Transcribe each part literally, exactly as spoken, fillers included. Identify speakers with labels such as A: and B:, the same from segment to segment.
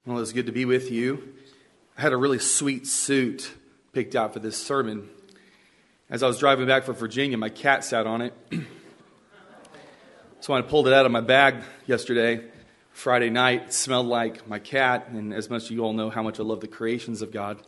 A: Well, it's good to be with you. I had a really sweet suit picked out for this sermon. As I was driving back from Virginia, my cat sat on it. So when I pulled it out of my bag yesterday, Friday night, it smelled like my cat. And as much as you all know how much I love the creations of God.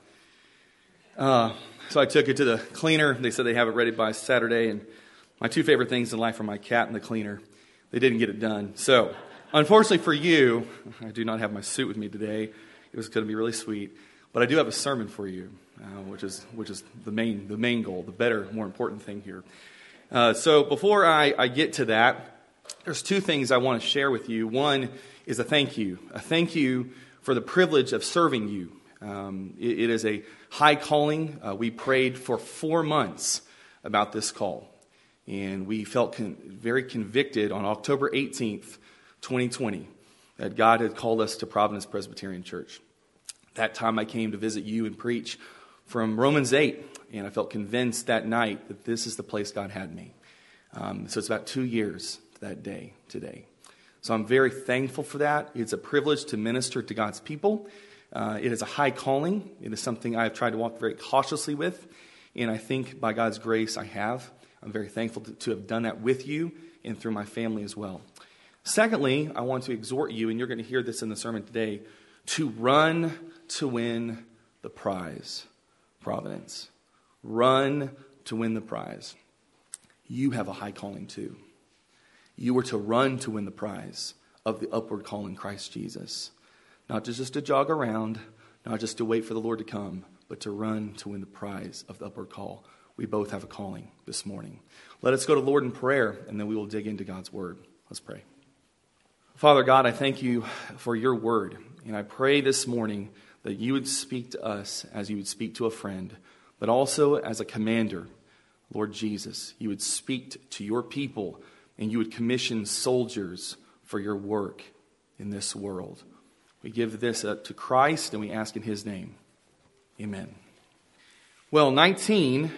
A: Uh, so I took it to the cleaner. They said they have it ready by Saturday. And my two favorite things in life are my cat and the cleaner. They didn't get it done. So unfortunately for you, I do not have my suit with me today. It was going to be really sweet. But I do have a sermon for you, uh, which is which is the main the main goal, the better, more important thing here. Uh, so before I, I get to that, there's two things I want to share with you. One is a thank you. A thank you for the privilege of serving you. Um, it, it is a high calling. Uh, we prayed for four months about this call. And we felt con- very convicted on October eighteenth, twenty twenty, that God had called us to Providence Presbyterian Church. That time I came to visit you and preach from Romans eight, and I felt convinced that night that this is the place God had me. Um, so it's about two years to that day today. So I'm very thankful for that. It's a privilege to minister to God's people. Uh, it is a high calling. It is something I've tried to walk very cautiously with, and I think by God's grace I have. I'm very thankful to, to have done that with you and through my family as well. Secondly, I want to exhort you, and you're going to hear this in the sermon today, to run to win the prize. Providence. Run to win the prize. You have a high calling too. You are to run to win the prize of the upward call in Christ Jesus. Not just to jog around, not just to wait for the Lord to come, but to run to win the prize of the upward call. We both have a calling this morning. Let us go to the Lord in prayer, and then we will dig into God's word. Let's pray. Father God, I thank you for your word. And I pray this morning that you would speak to us as you would speak to a friend, but also as a commander. Lord Jesus, you would speak to your people, and you would commission soldiers for your work in this world. We give this up to Christ, and we ask in his name. Amen. Well, nineteen...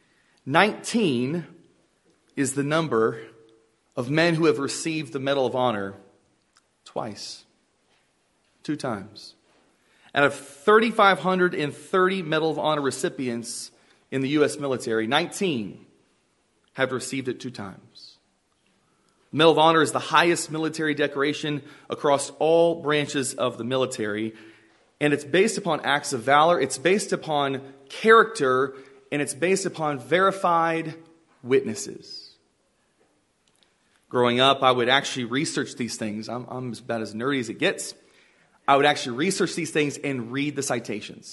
A: nineteen is the number of men who have received the Medal of Honor twice. Two times. Out of three thousand five hundred thirty Medal of Honor recipients in the U S military, nineteen have received it two times. The Medal of Honor is the highest military decoration across all branches of the military, and it's based upon acts of valor, it's based upon character, and it's based upon verified witnesses. Growing up, I would actually research these things. I'm, I'm about as nerdy as it gets. I would actually research these things and read the citations.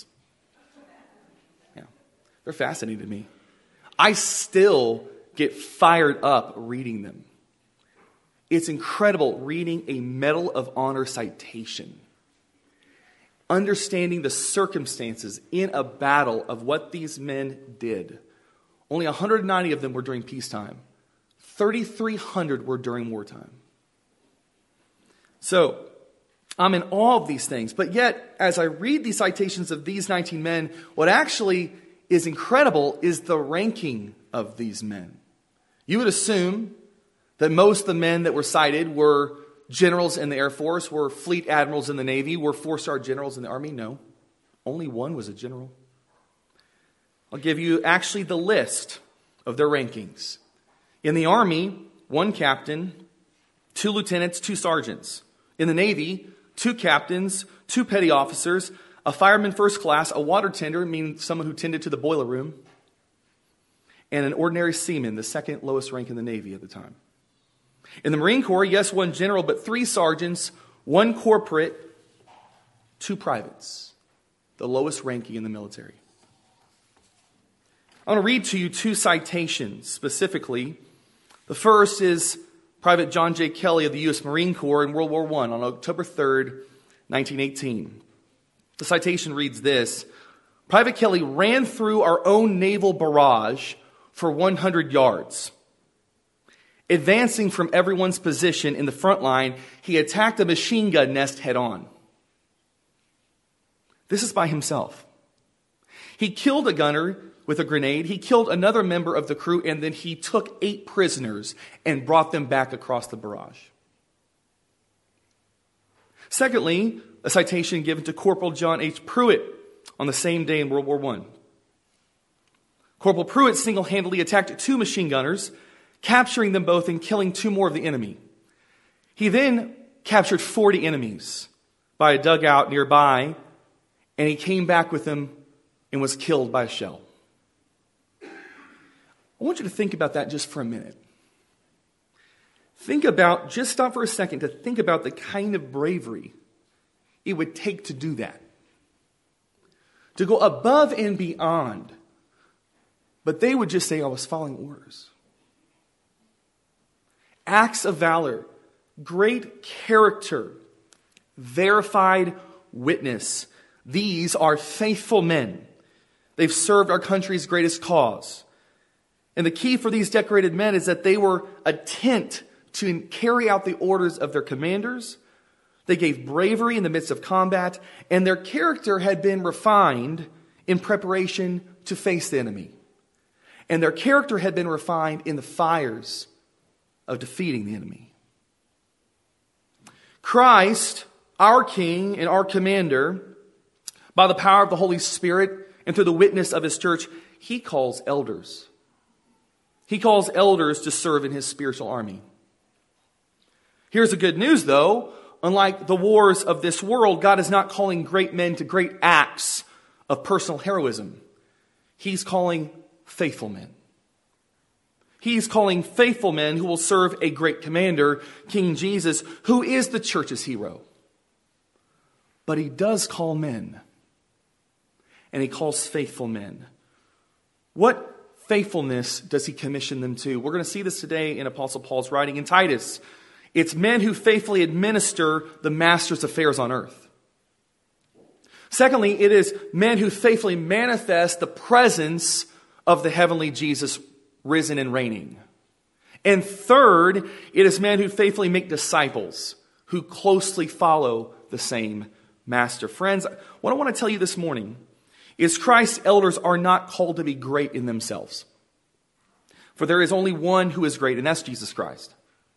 A: Yeah, they're fascinating to me. I still get fired up reading them. It's incredible reading a Medal of Honor citation. Understanding the circumstances in a battle of what these men did. Only one hundred ninety of them were during peacetime. three thousand three hundred were during wartime. So, I'm in awe of these things. But yet, as I read these citations of these nineteen men, what actually is incredible is the ranking of these men. You would assume that most of the men that were cited were generals in the Air Force, were fleet admirals in the Navy, were four-star generals in the Army. No, only one was a general. I'll give you actually the list of their rankings. In the Army, one captain, two lieutenants, two sergeants. In the Navy, two captains, two petty officers, a fireman first class, a water tender, meaning someone who tended to the boiler room, and an ordinary seaman, the second lowest rank in the Navy at the time. In the Marine Corps, yes, one general, but three sergeants, one corporate, two privates, the lowest ranking in the military. I want to read to you two citations specifically. The first is Private John J. Kelly of the U S Marine Corps in World War One on October third, nineteen eighteen. The citation reads this: Private Kelly ran through our own naval barrage for one hundred yards. Advancing from everyone's position in the front line, he attacked a machine gun nest head on. This is by himself. He killed a gunner with a grenade. He killed another member of the crew, and then he took eight prisoners and brought them back across the barrage. Secondly, a citation given to Corporal John H. Pruitt on the same day in World War One. Corporal Pruitt single-handedly attacked two machine gunners, capturing them both and killing two more of the enemy. He then captured forty enemies by a dugout nearby, and he came back with them and was killed by a shell. I want you to think about that just for a minute. Think about, just stop for a second to think about the kind of bravery it would take to do that. To go above and beyond. But they would just say, I was following orders. Acts of valor, great character, verified witness. These are faithful men. They've served our country's greatest cause. And the key for these decorated men is that they were attent to carry out the orders of their commanders. They gave bravery in the midst of combat, and their character had been refined in preparation to face the enemy. And their character had been refined in the fires of defeating the enemy. Christ, our King and our Commander, by the power of the Holy Spirit and through the witness of His church, He calls elders. He calls elders to serve in His spiritual army. Here's the good news, though. Unlike the wars of this world, God is not calling great men to great acts of personal heroism. He's calling faithful men. He's calling faithful men who will serve a great commander, King Jesus, who is the church's hero. But He does call men. And He calls faithful men. What faithfulness does He commission them to? We're going to see this today in Apostle Paul's writing in Titus. It's men who faithfully administer the master's affairs on earth. Secondly, it is men who faithfully manifest the presence of the heavenly Jesus risen and reigning. And third, it is men who faithfully make disciples, who closely follow the same master. Friends, what I want to tell you this morning is Christ's elders are not called to be great in themselves. For there is only one who is great, and that's Jesus Christ.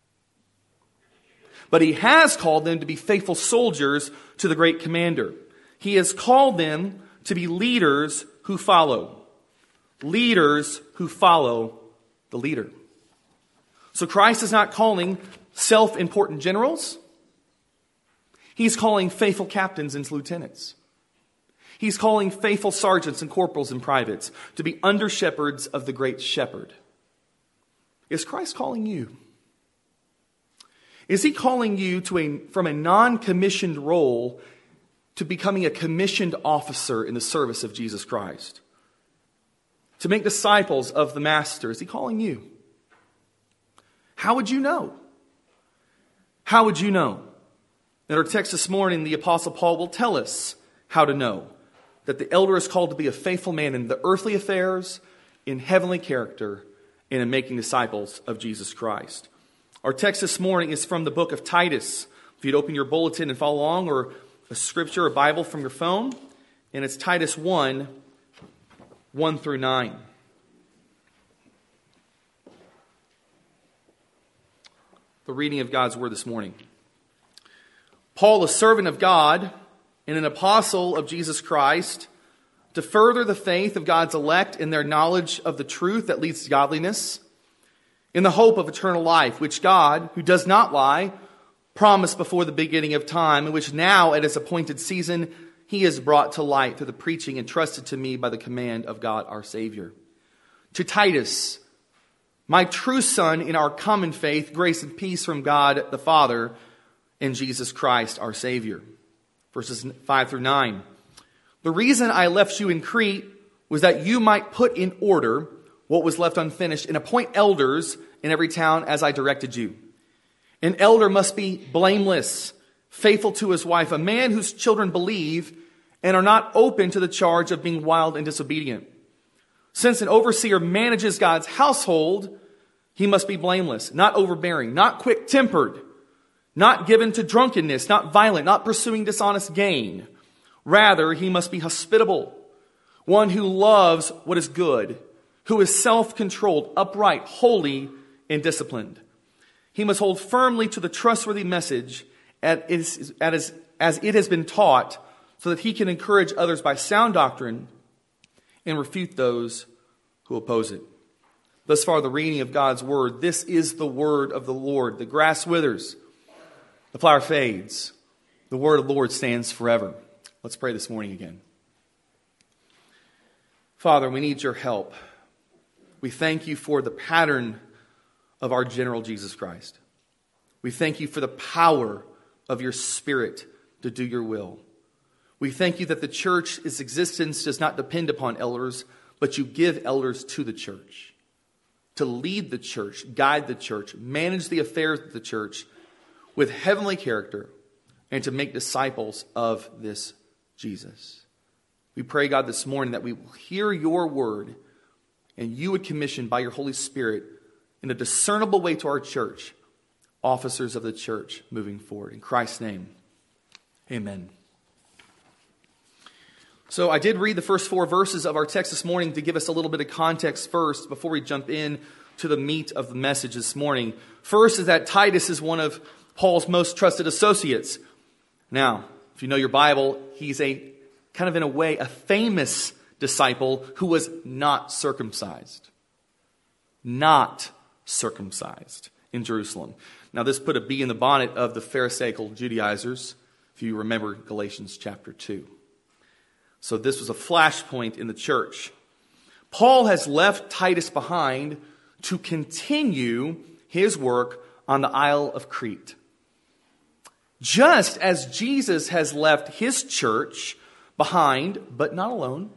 A: But He has called them to be faithful soldiers to the great commander. He has called them to be leaders who follow. Leaders who follow the leader. So Christ is not calling self-important generals. He's calling faithful captains and lieutenants. He's calling faithful sergeants and corporals and privates to be under-shepherds of the great shepherd. Is Christ calling you? Is He calling you to a, from a non-commissioned role to becoming a commissioned officer in the service of Jesus Christ? To make disciples of the Master? Is He calling you? How would you know? How would you know? In our text this morning, the Apostle Paul will tell us how to know that the elder is called to be a faithful man in the earthly affairs, in heavenly character, and in making disciples of Jesus Christ. Our text this morning is from the book of Titus. If you'd open your bulletin and follow along, or a scripture or Bible from your phone, and it's Titus one, one through nine. The reading of God's word this morning. Paul, a servant of God and an apostle of Jesus Christ, to further the faith of God's elect in their knowledge of the truth that leads to godliness, in the hope of eternal life, which God, who does not lie, promised before the beginning of time, and which now at His appointed season He has brought to light through the preaching entrusted to me by the command of God our Savior. To Titus, my true son in our common faith, grace and peace from God the Father and Jesus Christ our Savior. Verses five through nine. The reason I left you in Crete was that you might put in order what was left unfinished and appoint elders in every town as I directed you. An elder must be blameless, faithful to his wife, a man whose children believe and are not open to the charge of being wild and disobedient. Since an overseer manages God's household, he must be blameless, not overbearing, not quick-tempered, not given to drunkenness, not violent, not pursuing dishonest gain. Rather, he must be hospitable, one who loves what is good, who is self-controlled, upright, holy, and disciplined. He must hold firmly to the trustworthy message as as it has been taught, so that he can encourage others by sound doctrine and refute those who oppose it. Thus far, the reading of God's word. This is the word of the Lord. The grass withers, the flower fades. The word of the Lord stands forever. Let's pray this morning again. Father, we need your help. We thank you for the pattern of our general Jesus Christ. We thank you for the power of your Spirit to do your will. We thank you that the church's existence does not depend upon elders, but you give elders to the church, to lead the church, guide the church, manage the affairs of the church with heavenly character, and to make disciples of this Jesus. We pray, God, this morning that we will hear your word and you would commission by your Holy Spirit in a discernible way to our church, officers of the church moving forward. In Christ's name, amen. So I did read the first four verses of our text this morning to give us a little bit of context first before we jump in to the meat of the message this morning. First is that Titus is one of Paul's most trusted associates. Now, if you know your Bible, he's a kind of in a way a famous disciple who was not circumcised. Not circumcised in Jerusalem. Now, this put a bee in the bonnet of the Pharisaical Judaizers, if you remember Galatians chapter two. So this was a flashpoint in the church. Paul has left Titus behind to continue his work on the Isle of Crete. Just as Jesus has left his church behind, but not alone.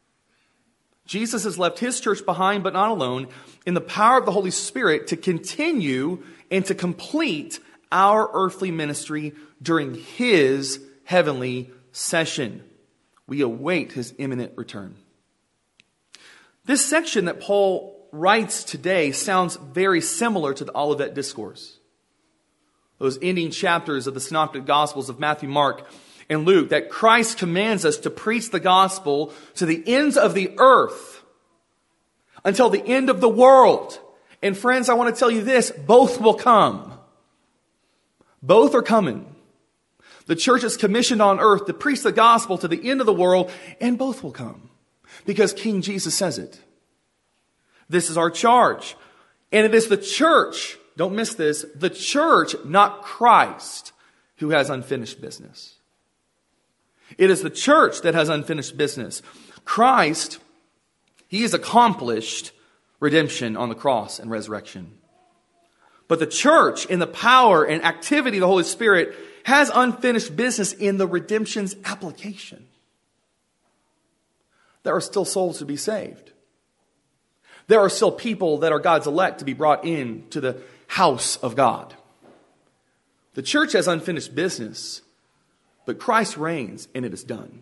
A: Jesus has left his church behind, but not alone, in the power of the Holy Spirit to continue and to complete our earthly ministry during his heavenly session. We await his imminent return. This section that Paul writes today sounds very similar to the Olivet Discourse. Those ending chapters of the Synoptic Gospels of Matthew, Mark, and Luke, that Christ commands us to preach the gospel to the ends of the earth until the end of the world. And friends, I want to tell you this, both will come. Both are coming. The church is commissioned on earth to preach the gospel to the end of the world, and both will come. Because King Jesus says it. This is our charge. And it is the church, don't miss this, the church, not Christ, who has unfinished business. It is the church that has unfinished business. Christ, he has accomplished redemption on the cross and resurrection. But the church, in the power and activity of the Holy Spirit, has unfinished business in the redemption's application. There are still souls to be saved. There are still people that are God's elect to be brought in to the house of God. The church has unfinished business, but Christ reigns and it is done.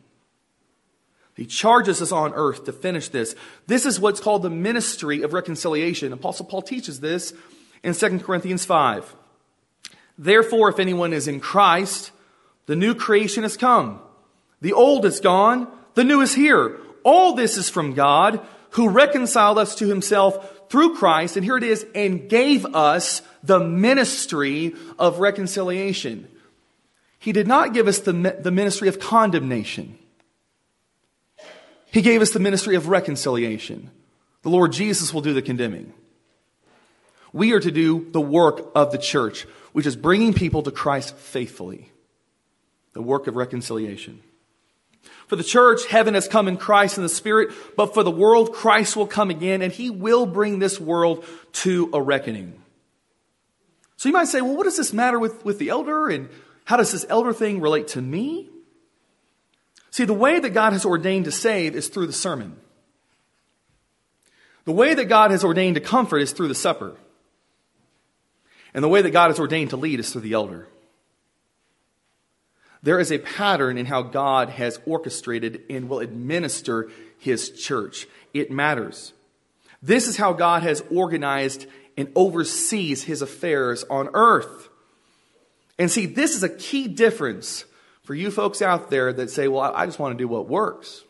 A: He charges us on earth to finish this. This is what's called the ministry of reconciliation. Apostle Paul teaches this in Second Corinthians five. Therefore, if anyone is in Christ, the new creation has come. The old is gone, the new is here. All this is from God, who reconciled us to himself through Christ, and here it is, and gave us the ministry of reconciliation. He did not give us the, the ministry of condemnation. He gave us the ministry of reconciliation. The Lord Jesus will do the condemning. We are to do the work of the church, which is bringing people to Christ faithfully. The work of reconciliation. For the church, heaven has come in Christ in the Spirit, but for the world, Christ will come again, and he will bring this world to a reckoning. So you might say, well, what does this matter with, with the elder, and how does this elder thing relate to me? See, the way that God has ordained to save is through the sermon. The way that God has ordained to comfort is through the supper. And the way that God has ordained to lead is through the elder. There is a pattern in how God has orchestrated and will administer his church. It matters. This is how God has organized and oversees his affairs on earth. And see, this is a key difference for you folks out there that say, well, I just want to do what works.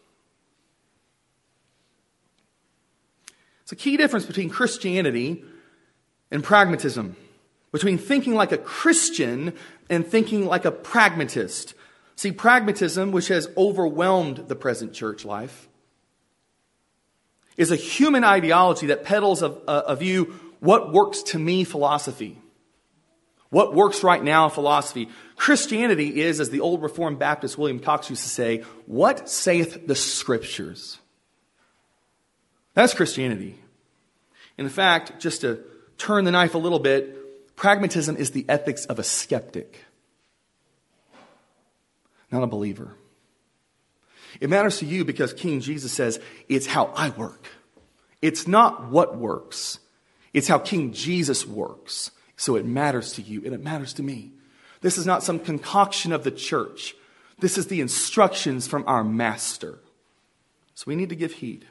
A: It's a key difference between Christianity and pragmatism. Between thinking like a Christian and thinking like a pragmatist. See, pragmatism, which has overwhelmed the present church life, is a human ideology that peddles a, a, a view, what works to me philosophy. What works right now philosophy. Christianity is, as the old Reformed Baptist William Cox used to say, what saith the Scriptures? That's Christianity. In fact, just to turn the knife a little bit, pragmatism is the ethics of a skeptic, not a believer. It matters to you because King Jesus says, it's how I work. It's not what works. It's how King Jesus works. So it matters to you and it matters to me. This is not some concoction of the church. This is the instructions from our master. So we need to give heed.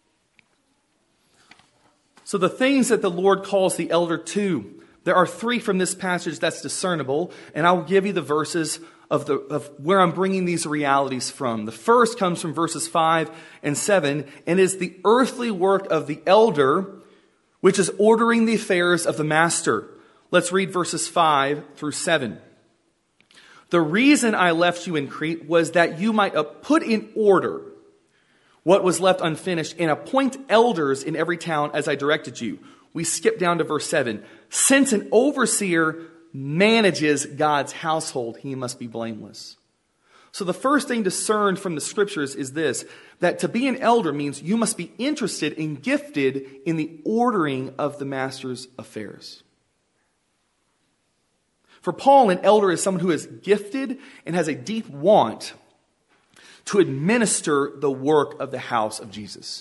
A: So the things that the Lord calls the elder to, there are three from this passage that's discernible, and I'll give you the verses of, the, of where I'm bringing these realities from. The first comes from verses five and seven, and is the earthly work of the elder, which is ordering the affairs of the master. Let's read verses five through seven. The reason I left you in Crete was that you might put in order what was left unfinished and appoint elders in every town as I directed you. We skip down to verse seven. Since an overseer manages God's household, he must be blameless. So the first thing discerned from the scriptures is this, that to be an elder means you must be interested and gifted in the ordering of the master's affairs. For Paul, an elder is someone who is gifted and has a deep want to administer the work of the house of Jesus.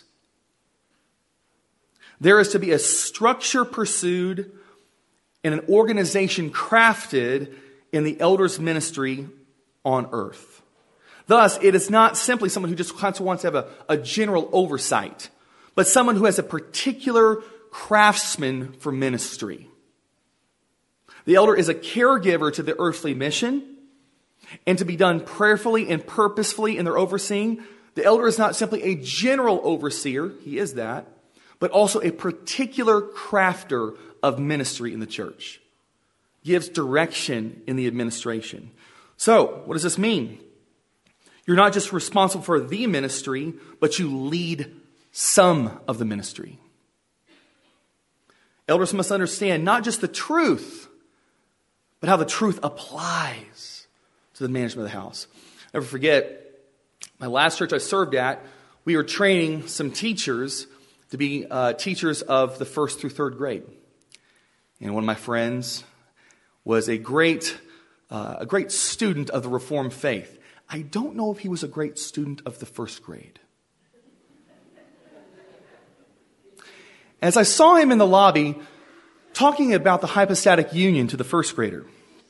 A: There is to be a structure pursued and an organization crafted in the elder's ministry on earth. Thus, it is not simply someone who just wants to have a, a general oversight, but someone who has a particular craftsman for ministry. The elder is a caregiver to the earthly mission, and to be done prayerfully and purposefully in their overseeing. The elder is not simply a general overseer, he is that, but also a particular crafter of ministry in the church. Gives direction in the administration. So, what does this mean? You're not just responsible for the ministry, but you lead some of the ministry. Elders must understand not just the truth, but how the truth applies to the management of the house. Never forget, my last church I served at, we were training some teachers to be uh, teachers of the first through third grade. And one of my friends was a great, uh, a great student of the Reformed faith. I don't know if he was a great student of the first grade. As I saw him in the lobby talking about the hypostatic union to the first grader,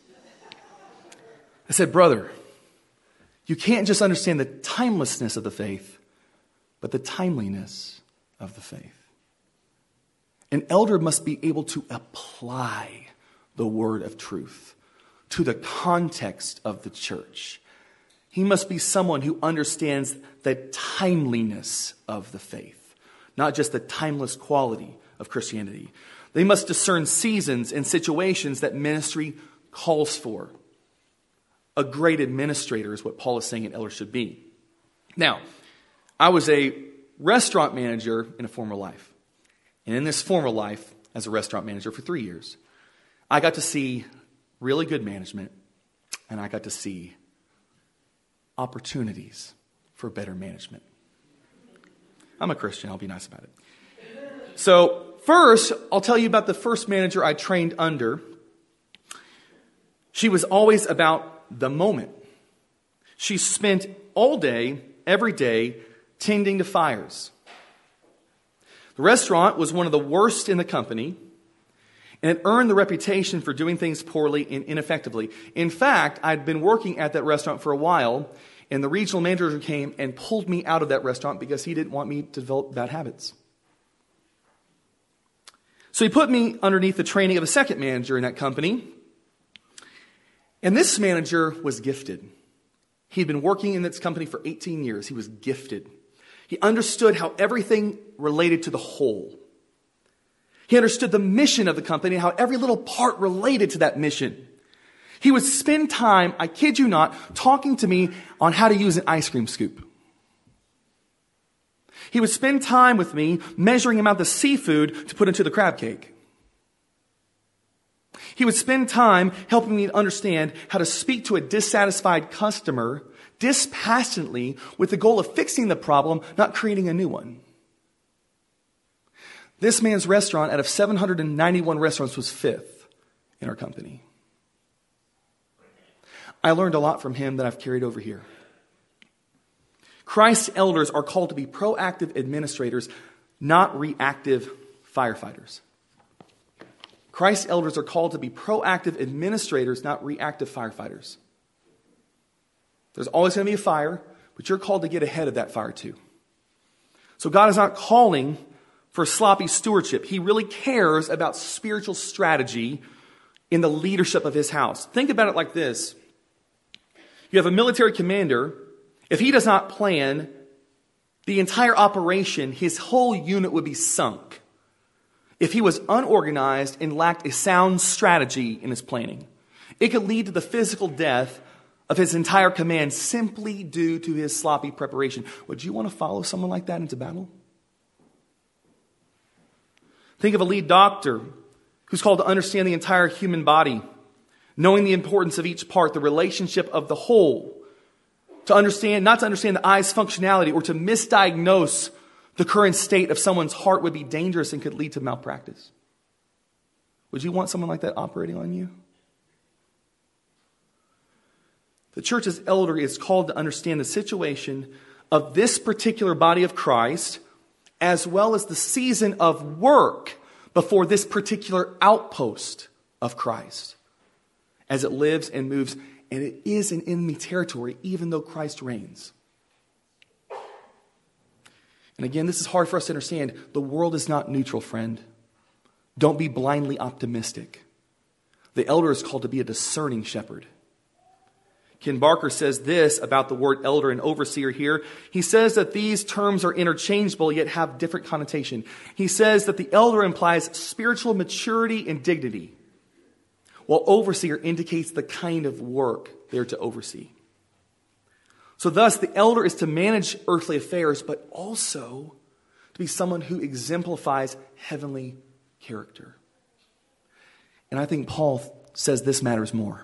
A: I said, brother, you can't just understand the timelessness of the faith, but the timeliness of the faith. An elder must be able to apply the word of truth to the context of the church. He must be someone who understands the timeliness of the faith, not just the timeless quality of Christianity. They must discern seasons and situations that ministry calls for. A great administrator is what Paul is saying an elder should be. Now, I was a restaurant manager in a former life. And in this former life, as a restaurant manager for three years, I got to see really good management, and I got to see opportunities for better management. I'm a Christian, I'll be nice about it. So, first, I'll tell you about the first manager I trained under. She was always about the moment. She spent all day, every day, tending to fires. The restaurant was one of the worst in the company, and it earned the reputation for doing things poorly and ineffectively. In fact, I'd been working at that restaurant for a while, and the regional manager came and pulled me out of that restaurant because he didn't want me to develop bad habits. So he put me underneath the training of a second manager in that company. And this manager was gifted. He'd been working in this company for eighteen years. He was gifted. He understood how everything related to the whole. He understood the mission of the company, how every little part related to that mission. He would spend time, I kid you not, talking to me on how to use an ice cream scoop. He would spend time with me measuring the amount of seafood to put into the crab cake. He would spend time helping me understand how to speak to a dissatisfied customer dispassionately with the goal of fixing the problem, not creating a new one. This man's restaurant out of seven hundred ninety-one restaurants was fifth in our company. I learned a lot from him that I've carried over here. Christ's elders are called to be proactive administrators, not reactive firefighters. Christ's elders are called to be proactive administrators, not reactive firefighters. There's always going to be a fire, but you're called to get ahead of that fire too. So God is not calling for sloppy stewardship. He really cares about spiritual strategy in the leadership of his house. Think about it like this. You have a military commander. If he does not plan the entire operation, his whole unit would be sunk. If he was unorganized and lacked a sound strategy in his planning, it could lead to the physical death of his entire command simply due to his sloppy preparation. Would you want to follow someone like that into battle? Think of a lead doctor who's called to understand the entire human body, knowing the importance of each part, the relationship of the whole, to understand, not to understand the eye's functionality or to misdiagnose the current state of someone's heart would be dangerous and could lead to malpractice. Would you want someone like that operating on you? The church's elder is called to understand the situation of this particular body of Christ, as well as the season of work before this particular outpost of Christ, as it lives and moves, and it is an enemy territory, even though Christ reigns. And again, this is hard for us to understand. The world is not neutral, friend. Don't be blindly optimistic. The elder is called to be a discerning shepherd. Ken Barker says this about the word elder and overseer here. He says that these terms are interchangeable yet have different connotation. He says that the elder implies spiritual maturity and dignity, while overseer indicates the kind of work they're to oversee. So thus, the elder is to manage earthly affairs, but also to be someone who exemplifies heavenly character. And I think Paul says this matters more.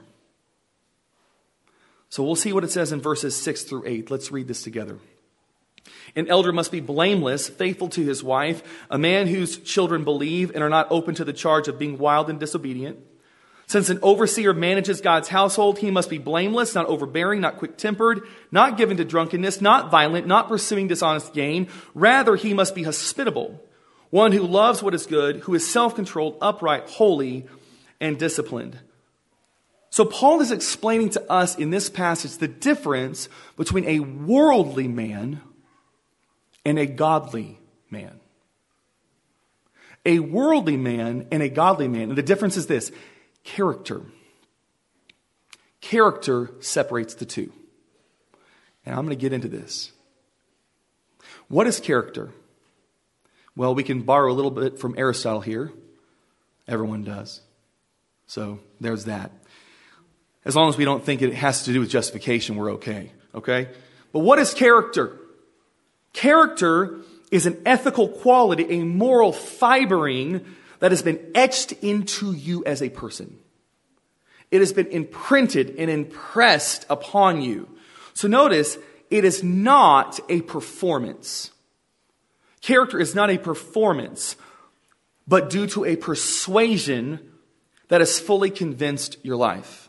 A: So we'll see what it says in verses six through eight. Let's read this together. An elder must be blameless, faithful to his wife, a man whose children believe and are not open to the charge of being wild and disobedient. Since an overseer manages God's household, he must be blameless, not overbearing, not quick-tempered, not given to drunkenness, not violent, not pursuing dishonest gain. Rather, he must be hospitable, one who loves what is good, who is self-controlled, upright, holy, and disciplined. So Paul is explaining to us in this passage the difference between a worldly man and a godly man. A worldly man and a godly man. And the difference is this: character. Character separates the two. And I'm going to get into this. What is character? Well, we can borrow a little bit from Aristotle here. Everyone does. So there's that. As long as we don't think it has to do with justification, we're okay. Okay? But what is character? Character is an ethical quality, a moral fibering that has been etched into you as a person. It has been imprinted and impressed upon you. So notice, it is not a performance. Character is not a performance, but due to a persuasion that has fully convinced your life.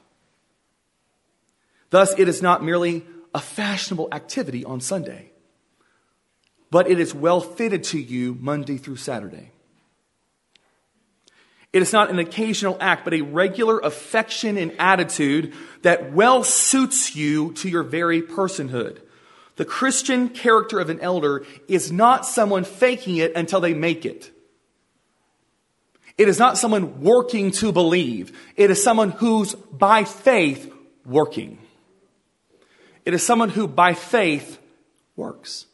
A: Thus, it is not merely a fashionable activity on Sunday, but it is well fitted to you Monday through Saturday. It is not an occasional act, but a regular affection and attitude that well suits you to your very personhood. The Christian character of an elder is not someone faking it until they make it. It is not someone working to believe. It is someone who's by faith working. It is someone who by faith works.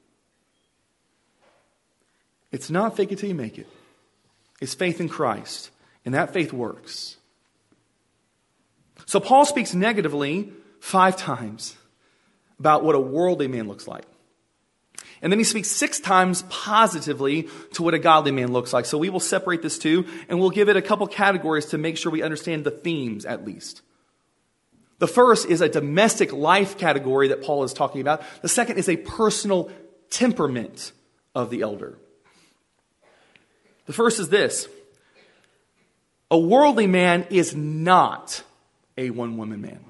A: It's not fake it till you make it. It's faith in Christ. And that faith works. So Paul speaks negatively five times about what a worldly man looks like. And then he speaks six times positively to what a godly man looks like. So we will separate this two, and we'll give it a couple categories to make sure we understand the themes at least. The first is a domestic life category that Paul is talking about. The second is a personal temperament of the elder. The first is this. A worldly man is not a one-woman man.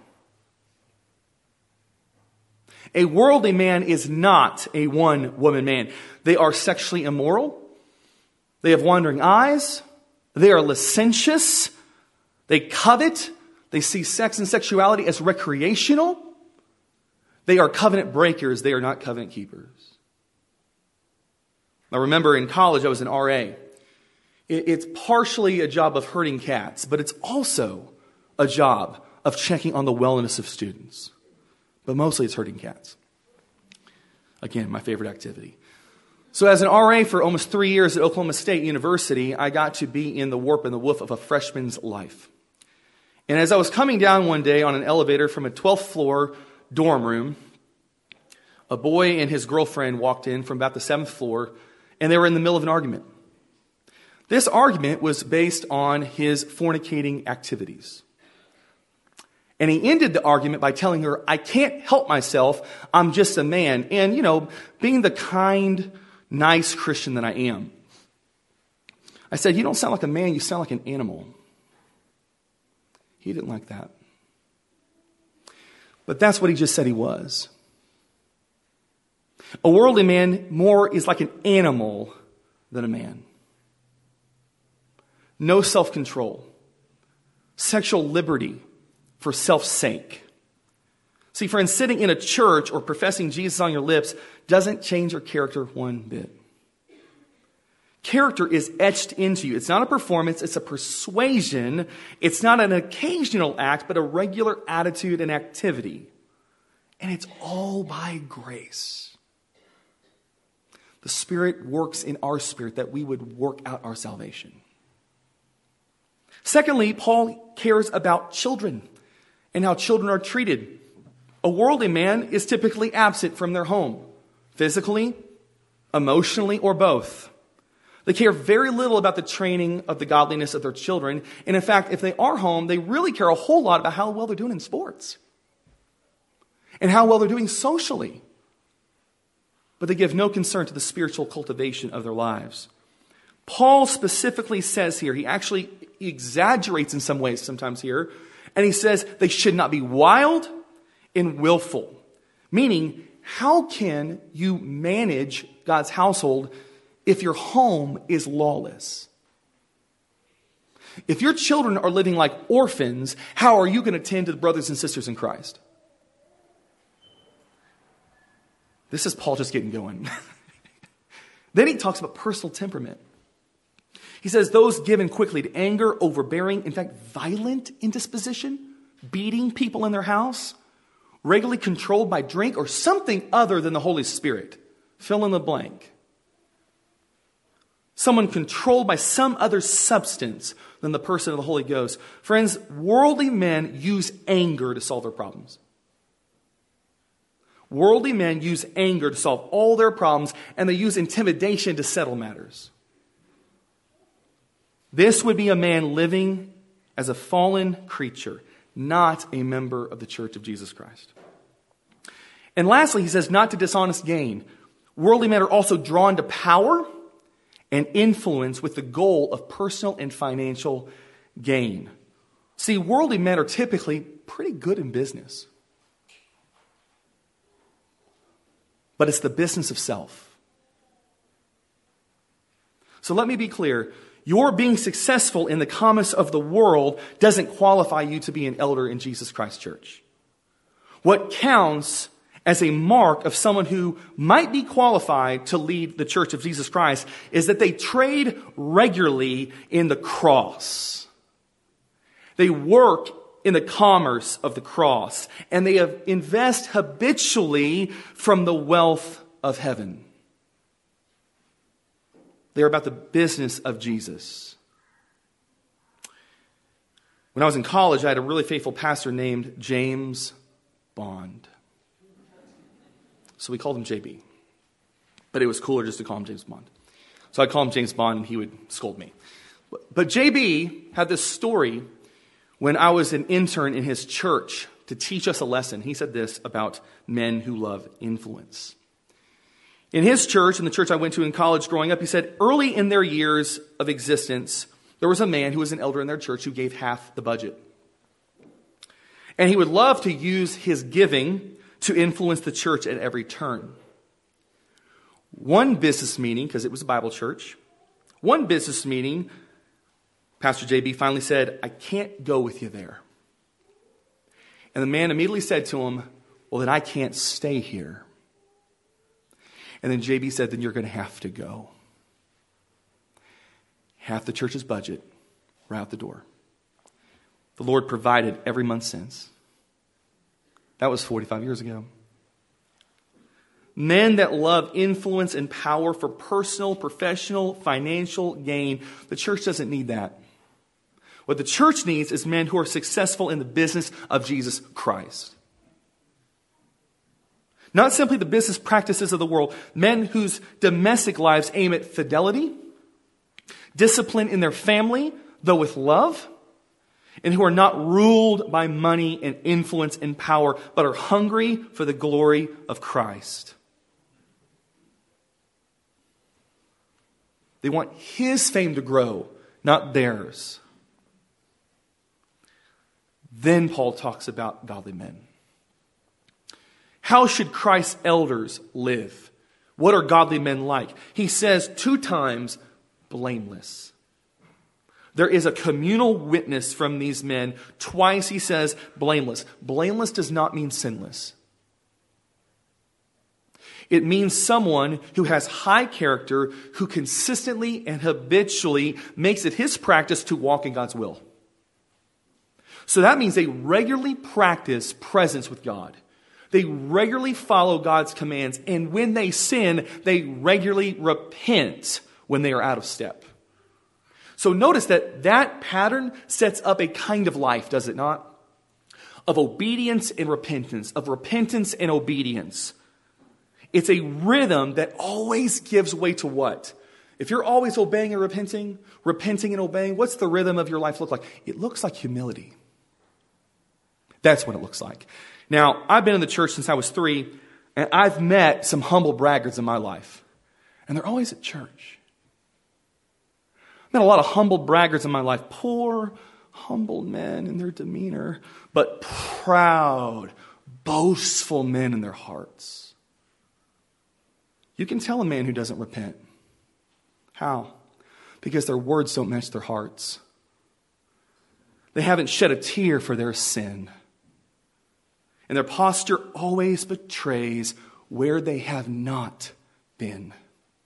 A: A worldly man is not a one-woman man. They are sexually immoral. They have wandering eyes. They are licentious. They covet. They see sex and sexuality as recreational. They are covenant breakers. They are not covenant keepers. I remember in college I was an R A. It's partially a job of herding cats, but it's also a job of checking on the wellness of students. But mostly it's herding cats. Again, my favorite activity. So as an R A for almost three years at Oklahoma State University, I got to be in the warp and the woof of a freshman's life. And as I was coming down one day on an elevator from a twelfth floor dorm room, a boy and his girlfriend walked in from about the seventh floor, and they were in the middle of an argument. This argument was based on his fornicating activities. And he ended the argument by telling her, I can't help myself, I'm just a man. And, you know, being the kind, nice Christian that I am, I said, you don't sound like a man, you sound like an animal. He didn't like that. But that's what he just said he was. A worldly man more is like an animal than a man. No self-control. Sexual liberty for self's sake. See, friends, sitting in a church or professing Jesus on your lips doesn't change your character one bit. Character is etched into you. It's not a performance, it's a persuasion. It's not an occasional act, but a regular attitude and activity. And it's all by grace. The Spirit works in our spirit that we would work out our salvation. Secondly, Paul cares about children and how children are treated. A worldly man is typically absent from their home, physically, emotionally, or both. They care very little about the training of the godliness of their children. And in fact, if they are home, they really care a whole lot about how well they're doing in sports and how well they're doing socially. But they give no concern to the spiritual cultivation of their lives. Paul specifically says here, he actually exaggerates in some ways sometimes here, and he says they should not be wild and willful. Meaning, how can you manage God's household if your home is lawless? If your children are living like orphans, how are you going to tend to the brothers and sisters in Christ? This is Paul just getting going. Then he talks about personal temperament. He says those given quickly to anger, overbearing, in fact, violent in disposition, beating people in their house, regularly controlled by drink or something other than the Holy Spirit. Fill in the blank. Someone controlled by some other substance than the person of the Holy Ghost. Friends, worldly men use anger to solve their problems. Worldly men use anger to solve all their problems, and they use intimidation to settle matters. This would be a man living as a fallen creature, not a member of the Church of Jesus Christ. And lastly, he says not to dishonest gain. Worldly men are also drawn to power and influence with the goal of personal and financial gain. See, worldly men are typically pretty good in business. But it's the business of self. So let me be clear. Your being successful in the commerce of the world doesn't qualify you to be an elder in Jesus Christ Church. What counts as a mark of someone who might be qualified to lead the Church of Jesus Christ is that they trade regularly in the cross. They work in the commerce of the cross, and they invest habitually from the wealth of heaven. They're about the business of Jesus. When I was in college, I had a really faithful pastor named James Bond. So we called him J B. But it was cooler just to call him James Bond. So I'd call him James Bond and he would scold me. But, but J B had this story when I was an intern in his church to teach us a lesson. He said this about men who love influence. In his church, in the church I went to in college growing up, he said early in their years of existence, there was a man who was an elder in their church who gave half the budget. And he would love to use his giving to influence the church at every turn. One business meeting, because it was a Bible church, one business meeting, Pastor J B finally said, I can't go with you there. And the man immediately said to him, well, then I can't stay here. And then J B said, then you're going to have to go. Half the church's budget, right out the door. The Lord provided every month since. That was forty-five years ago. Men that love influence and power for personal, professional, financial gain. The church doesn't need that. What the church needs is men who are successful in the business of Jesus Christ. Not simply the business practices of the world. Men whose domestic lives aim at fidelity, discipline in their family, though with love, and who are not ruled by money and influence and power, but are hungry for the glory of Christ. They want His fame to grow, not theirs. Then Paul talks about godly men. How should Christ's elders live? What are godly men like? He says two times, blameless. There is a communal witness from these men. Twice he says blameless. Blameless does not mean sinless. It means someone who has high character, who consistently and habitually makes it his practice to walk in God's will. So that means they regularly practice presence with God. They regularly follow God's commands. And when they sin, they regularly repent when they are out of step. So notice that that pattern sets up a kind of life, does it not? Of obedience and repentance, of repentance and obedience. It's a rhythm that always gives way to what? If you're always obeying and repenting, repenting and obeying, what's the rhythm of your life look like? It looks like humility. That's what it looks like. Now, I've been in the church since I was three, and I've met some humble braggarts in my life. And they're always at church. I've met a lot of humble braggarts in my life. Poor, humble men in their demeanor, but proud, boastful men in their hearts. You can tell a man who doesn't repent. How? Because their words don't match their hearts. They haven't shed a tear for their sin. And their posture always betrays where they have not been.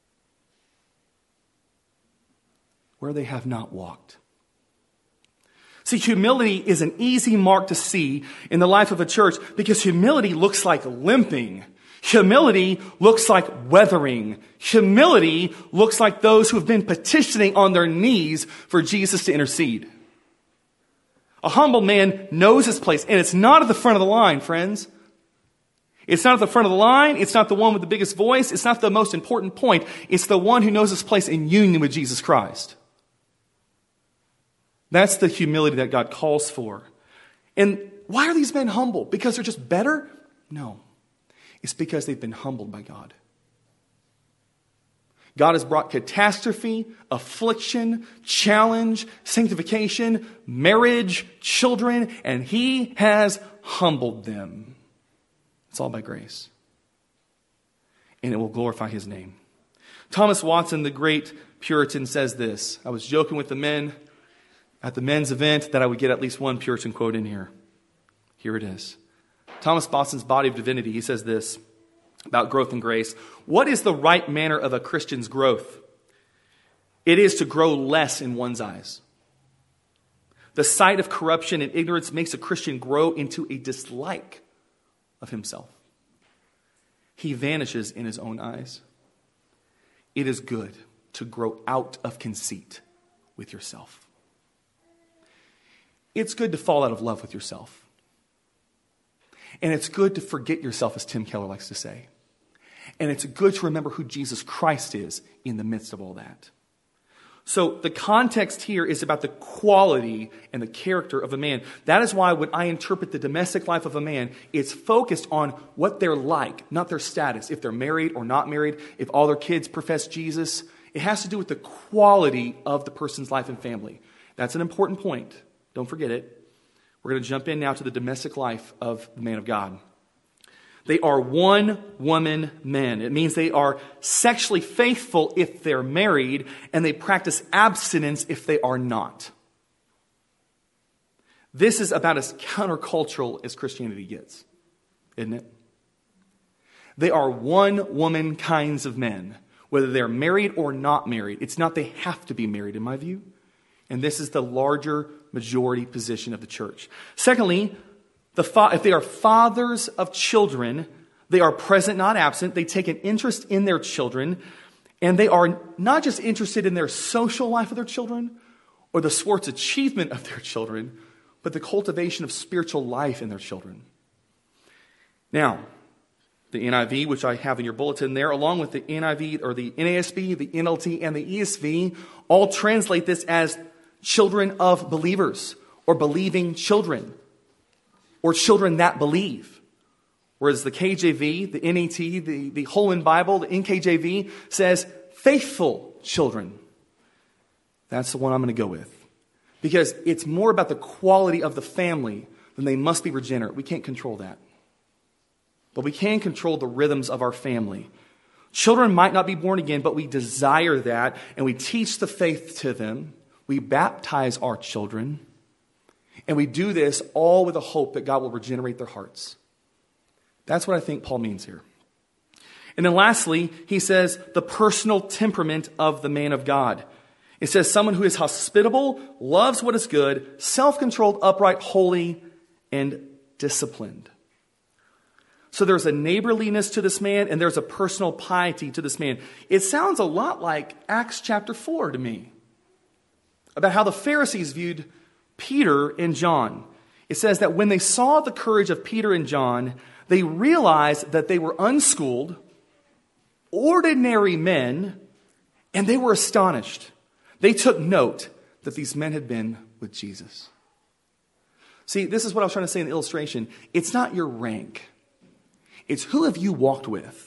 A: Where they have not walked. See, humility is an easy mark to see in the life of a church because humility looks like limping. Humility looks like weathering. Humility looks like those who have been petitioning on their knees for Jesus to intercede. A humble man knows his place, and it's not at the front of the line, friends. It's not at the front of the line. It's not the one with the biggest voice. It's not the most important point. It's the one who knows his place in union with Jesus Christ. That's the humility that God calls for. And why are these men humble? Because they're just better? No. It's because they've been humbled by God. God has brought catastrophe, affliction, challenge, sanctification, marriage, children, and He has humbled them. It's all by grace. And it will glorify His name. Thomas Watson, the great Puritan, says this. I was joking with the men at the men's event that I would get at least one Puritan quote in here. Here it is. Thomas Watson's Body of Divinity, he says this about growth and grace. What is the right manner of a Christian's growth? It is to grow less in one's eyes. The sight of corruption and ignorance makes a Christian grow into a dislike of himself. He vanishes in his own eyes. It is good to grow out of conceit with yourself. it's good to fall out of love with yourself. And it's good to forget yourself, as Tim Keller likes to say. And it's good to remember who Jesus Christ is in the midst of all that. So the context here is about the quality and the character of a man. That is why when I interpret the domestic life of a man, it's focused on what they're like, not their status. If they're married or not married, if all their kids profess Jesus, it has to do with the quality of the person's life and family. That's an important point. Don't forget it. We're going to jump in now to the domestic life of the man of God. They are one-woman men. It means they are sexually faithful if they're married, and they practice abstinence if they are not. This is about as countercultural as Christianity gets, isn't it? They are one-woman kinds of men, whether they're married or not married. It's not they have to be married, in my view. And this is the larger majority position of the church. Secondly, The fa- if they are fathers of children, they are present, not absent. They take an interest in their children, and they are not just interested in their social life of their children or the sports achievement of their children, but the cultivation of spiritual life in their children. Now, the N I V, which I have in your bulletin there, along with the N I V or the N A S B, the N L T, and the E S V, all translate this as children of believers or believing children, or children that believe. Whereas the K J V, the N A T, the, the Holman Bible, the N K J V says faithful children. That's the one I'm going to go with. Because it's more about the quality of the family than they must be regenerate. We can't control that. But we can control the rhythms of our family. Children might not be born again, but we desire that, and we teach the faith to them. We baptize our children. And we do this all with a hope that God will regenerate their hearts. That's what I think Paul means here. And then lastly, he says the personal temperament of the man of God. It says someone who is hospitable, loves what is good, self-controlled, upright, holy, and disciplined. So there's a neighborliness to this man, and there's a personal piety to this man. It sounds a lot like Acts chapter four to me, about how the Pharisees viewed Peter and John. It says that when they saw the courage of Peter and John, they realized that they were unschooled, ordinary men, and they were astonished. They took note that these men had been with Jesus. See, this is what I was trying to say in the illustration. It's not your rank. It's who have you walked with?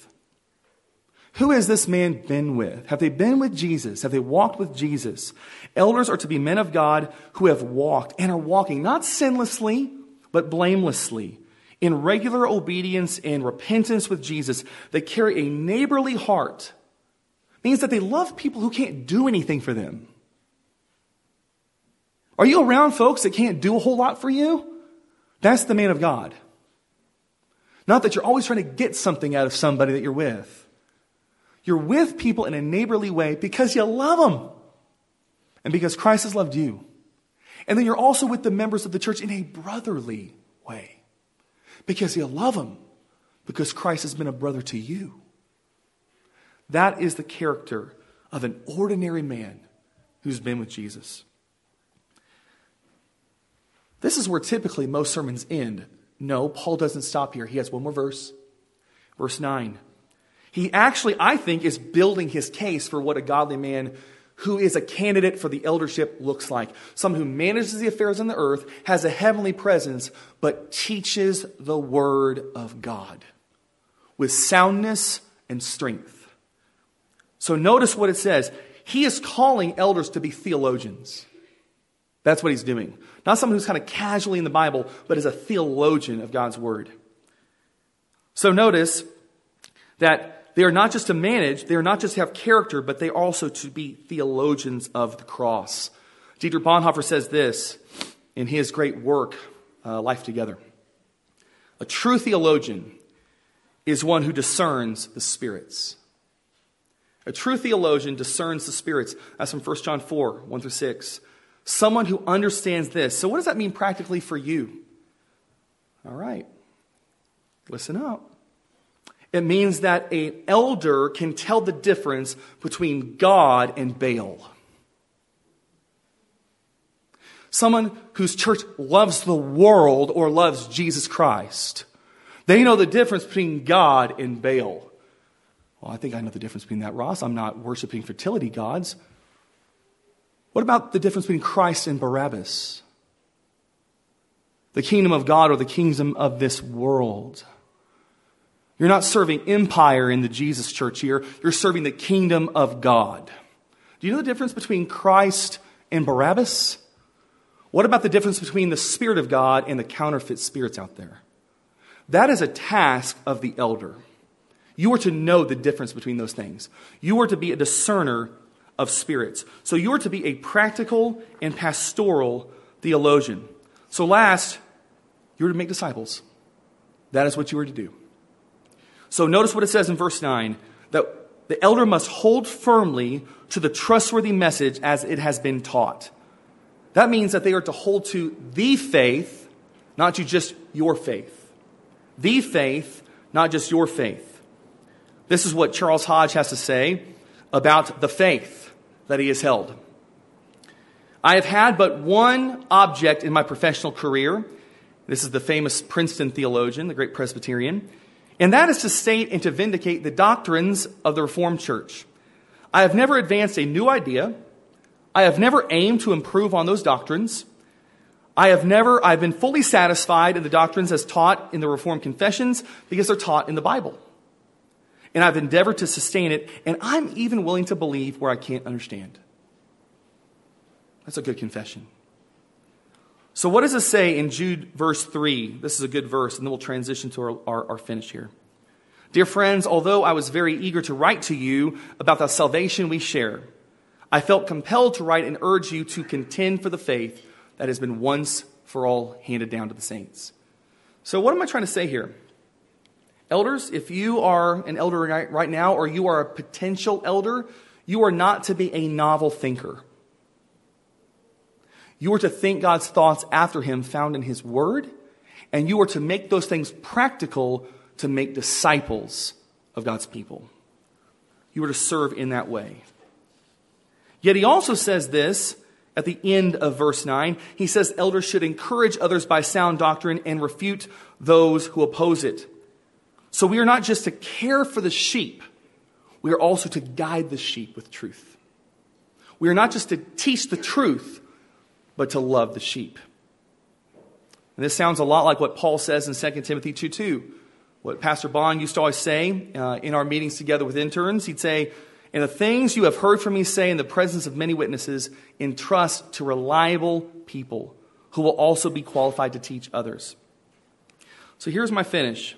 A: Who has this man been with? Have they been with Jesus? Have they walked with Jesus? Elders are to be men of God who have walked and are walking, not sinlessly, but blamelessly, in regular obedience and repentance with Jesus. They carry a neighborly heart. It means that they love people who can't do anything for them. Are you around folks that can't do a whole lot for you? That's the man of God. Not that you're always trying to get something out of somebody that you're with. You're with people in a neighborly way because you love them and because Christ has loved you. And then you're also with the members of the church in a brotherly way because you love them because Christ has been a brother to you. That is the character of an ordinary man who's been with Jesus. This is where typically most sermons end. No, Paul doesn't stop here. He has one more verse. Verse nine. He actually, I think, is building his case for what a godly man who is a candidate for the eldership looks like. Someone who manages the affairs on the earth, has a heavenly presence, but teaches the word of God with soundness and strength. So notice what it says. He is calling elders to be theologians. That's what he's doing. Not someone who's kind of casually in the Bible, but is a theologian of God's word. So notice that they are not just to manage, they are not just to have character, but they are also to be theologians of the cross. Dietrich Bonhoeffer says this in his great work, uh, Life Together. A true theologian is one who discerns the spirits. A true theologian discerns the spirits. That's from First John four, one through six. Someone who understands this. So what does that mean practically for you? All right. Listen up. It means that an elder can tell the difference between God and Baal. Someone whose church loves the world or loves Jesus Christ. They know the difference between God and Baal. Well, I think I know the difference between that, Ross. I'm not worshiping fertility gods. What about the difference between Christ and Barabbas? The kingdom of God or the kingdom of this world? You're not serving empire in the Jesus church here. You're serving the kingdom of God. Do you know the difference between Christ and Barabbas? What about the difference between the Spirit of God and the counterfeit spirits out there? That is a task of the elder. You are to know the difference between those things. You are to be a discerner of spirits. So you are to be a practical and pastoral theologian. So last, you are to make disciples. That is what you are to do. So notice what it says in verse nine, that the elder must hold firmly to the trustworthy message as it has been taught. That means that they are to hold to the faith, not to just your faith. The faith, not just your faith. This is what Charles Hodge has to say about the faith that he has held. I have had but one object in my professional career. This is the famous Princeton theologian, the great Presbyterian. And that is to state and to vindicate the doctrines of the Reformed Church. I have never advanced a new idea. I have never aimed to improve on those doctrines. I have never, I've been fully satisfied in the doctrines as taught in the Reformed confessions because they're taught in the Bible. And I've endeavored to sustain it, and I'm even willing to believe where I can't understand. That's a good confession. So what does it say in Jude verse three? This is a good verse, and then we'll transition to our, our, our finish here. Dear friends, although I was very eager to write to you about the salvation we share, I felt compelled to write and urge you to contend for the faith that has been once for all handed down to the saints. So what am I trying to say here? Elders, if you are an elder right now, or you are a potential elder, you are not to be a novel thinker. You are to think God's thoughts after him found in his word, and you are to make those things practical to make disciples of God's people. You are to serve in that way. Yet he also says this at the end of verse nine. He says elders should encourage others by sound doctrine and refute those who oppose it. So we are not just to care for the sheep. We are also to guide the sheep with truth. We are not just to teach the truth, but to love the sheep. And this sounds a lot like what Paul says in Second Timothy two two. What Pastor Bond used to always say uh, in our meetings together with interns. He'd say, "And the things you have heard from me say in the presence of many witnesses, entrust to reliable people who will also be qualified to teach others." So here's my finish.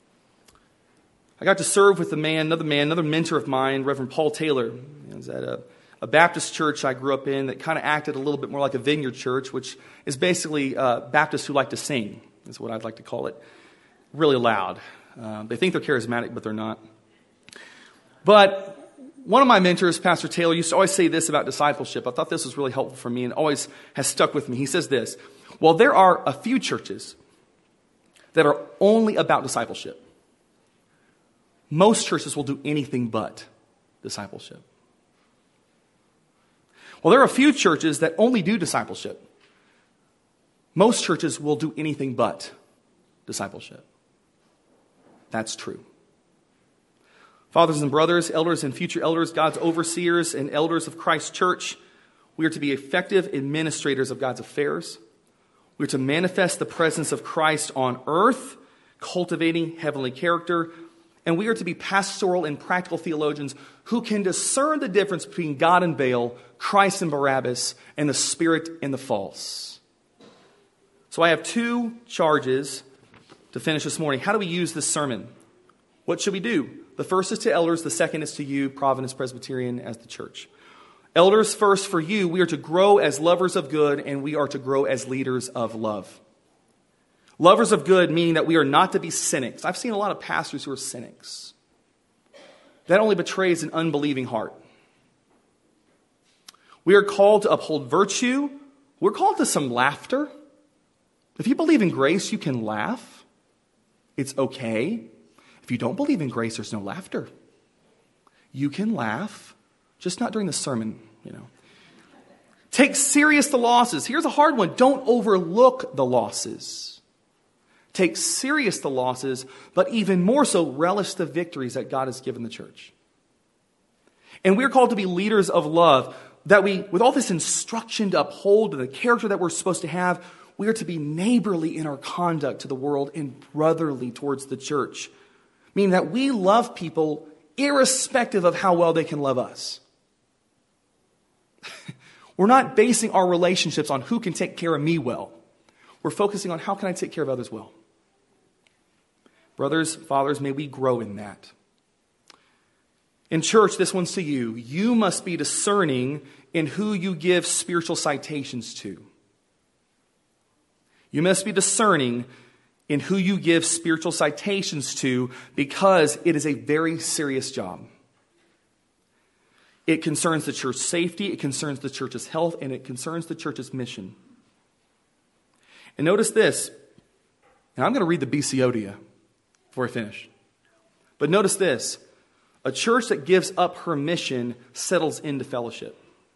A: I got to serve with a man, another man, another mentor of mine, Reverend Paul Taylor. He was at a, a Baptist church I grew up in that kind of acted a little bit more like a vineyard church, which is basically uh, Baptists who like to sing, is what I'd like to call it. Really loud. Uh, they think they're charismatic, but they're not. But one of my mentors, Pastor Taylor, used to always say this about discipleship. I thought this was really helpful for me and always has stuck with me. He says this: well, there are a few churches that are only about discipleship. Most churches will do anything but discipleship. Well, there are a few churches that only do discipleship. Most churches will do anything but discipleship. That's true. Fathers and brothers, elders and future elders, God's overseers and elders of Christ's church, we are to be effective administrators of God's affairs. We are to manifest the presence of Christ on earth, cultivating heavenly character. And we are to be pastoral and practical theologians who can discern the difference between God and Baal, Christ and Barabbas, and the spirit and the false. So I have two charges to finish this morning. How do we use this sermon? What should we do? The first is to elders. The second is to you, Providence Presbyterian, as the church. Elders, first for you, we are to grow as lovers of good, and we are to grow as leaders of love. Lovers of good, meaning that we are not to be cynics. I've seen a lot of pastors who are cynics. That only betrays an unbelieving heart. We are called to uphold virtue. We're called to some laughter. If you believe in grace, you can laugh. It's okay. If you don't believe in grace, there's no laughter. You can laugh, just not during the sermon, you know. Take serious the losses. Here's a hard one. Don't overlook the losses. Take serious the losses, but even more so, relish the victories that God has given the church. And we're called to be leaders of love, that we, with all this instruction to uphold the character that we're supposed to have, we are to be neighborly in our conduct to the world and brotherly towards the church. Meaning that we love people irrespective of how well they can love us. We're not basing our relationships on who can take care of me well. We're focusing on how can I take care of others well. Brothers, fathers, may we grow in that. In church, this one's to you. You must be discerning in who you give spiritual citations to. You must be discerning in who you give spiritual citations to, because it is a very serious job. It concerns the church's safety, it concerns the church's health, and it concerns the church's mission. And notice this, and I'm going to read the B C O to you before I finish. But notice this, a church that gives up her mission settles into fellowship.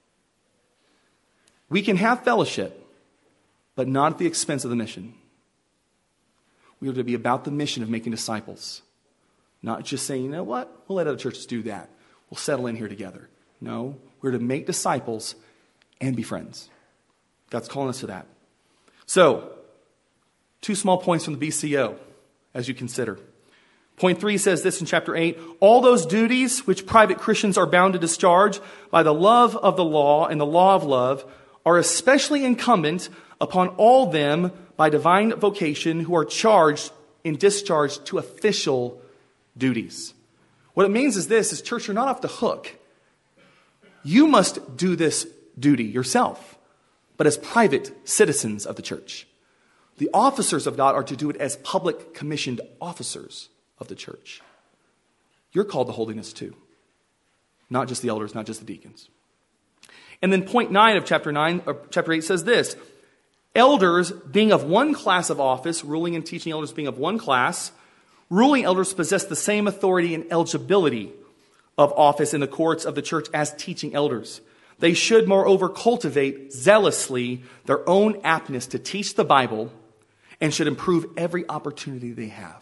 A: We can have fellowship, but not at the expense of the mission. We are to be about the mission of making disciples. Not just saying, you know what, we'll let other churches do that. We'll settle in here together. No, we're to make disciples and be friends. God's calling us to that. So, two small points from the B C O as you consider. Point three says this in chapter eight, all those duties which private Christians are bound to discharge by the love of the law and the law of love are especially incumbent upon all them by divine vocation who are charged and discharged to official duties. What it means is this, is church, you're not off the hook. You must do this duty yourself, but as private citizens of the church. The officers of God are to do it as public commissioned officers of the church. You're called to holiness too. Not just the elders, not just the deacons. And then point nine of chapter nine, or chapter eight says this, elders being of one class of office, ruling and teaching elders being of one class, ruling elders possess the same authority and eligibility of office in the courts of the church as teaching elders. They should, moreover, cultivate zealously their own aptness to teach the Bible and should improve every opportunity they have.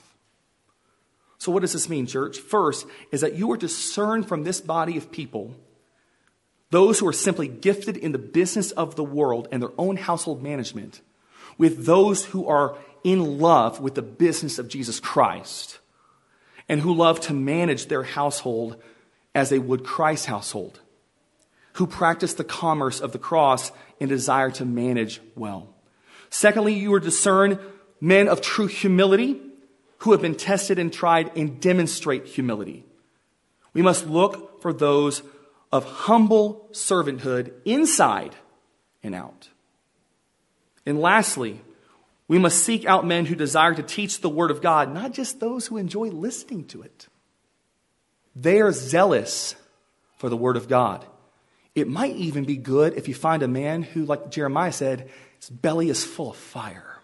A: So what does this mean, church? First is that you are discerned from this body of people, those who are simply gifted in the business of the world and their own household management, with those who are in love with the business of Jesus Christ and who love to manage their household as they would Christ's household, who practice the commerce of the cross and desire to manage well. Secondly, you are discerned men of true humility who have been tested and tried and demonstrate humility. We must look for those of humble servanthood inside and out. And lastly, we must seek out men who desire to teach the Word of God, not just those who enjoy listening to it. They are zealous for the Word of God. It might even be good if you find a man who, like Jeremiah said, his belly is full of fire.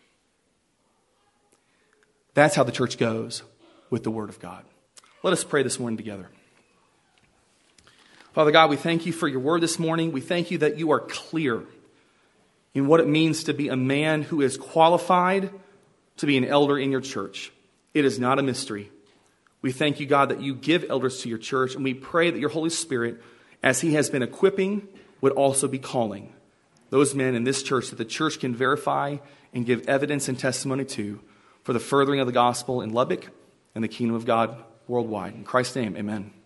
A: That's how the church goes with the Word of God. Let us pray this morning together. Father God, we thank you for your word this morning. We thank you that you are clear in what it means to be a man who is qualified to be an elder in your church. It is not a mystery. We thank you, God, that you give elders to your church, and we pray that your Holy Spirit, as he has been equipping, would also be calling those men in this church that the church can verify and give evidence and testimony to for the furthering of the gospel in Lubbock and the kingdom of God worldwide. In Christ's name, amen.